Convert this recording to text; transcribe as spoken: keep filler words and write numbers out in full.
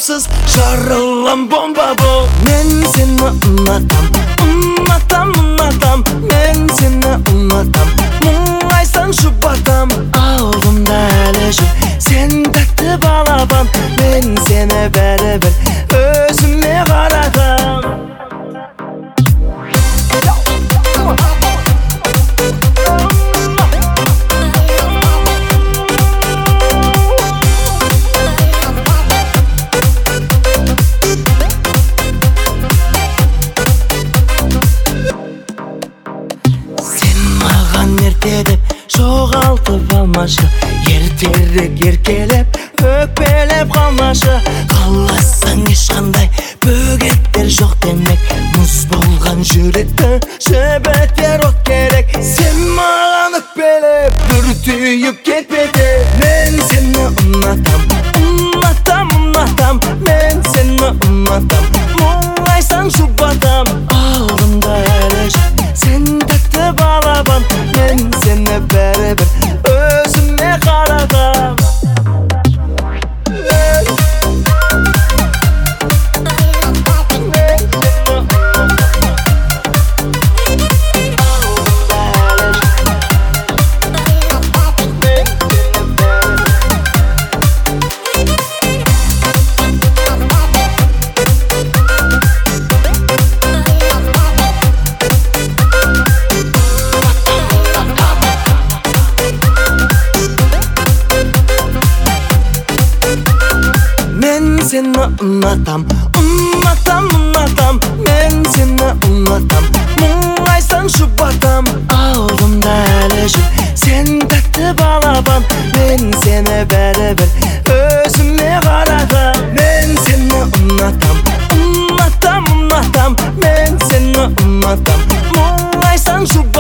Amansız жарылған bomba bu. Men seni ұнатам, ұнатам, ұнатам. Мен seni ұнатам, мұңайсаң жұбатам. Алдымда әлі жүр сен тәтті балапан. Мен seni бәрібір өзіме қаратам. Деп жоғалтып алмашы, ертерек еркелеп өкпелеп қалмашы. Қаласаң ешқандай бөгеттер жоқ демек, мұз болған жүректі жібітер от керек. Сен маған өкпелеп бүртүйіп кетпеді. Мен сені ұнатам, ұнатам, ұнатам. Мен сені ұнатам, мұңайсаң жұбатам. Алдымда әлі жүр сен тәтті балапан. Мен seni bərabər özümə qaradam. Seni ұнатам, ұнатам, ұнатам. Мен seni ұнатам, мұңайсаң жұбатам. Алдымда әлі жүр сен тәтті балапан. Мен seni бәрібір өзіме қаратам. Мен seni ұнатам, ұнатам, ұнатам. Мен seni ұнатам, мұңайсаң жұбатам.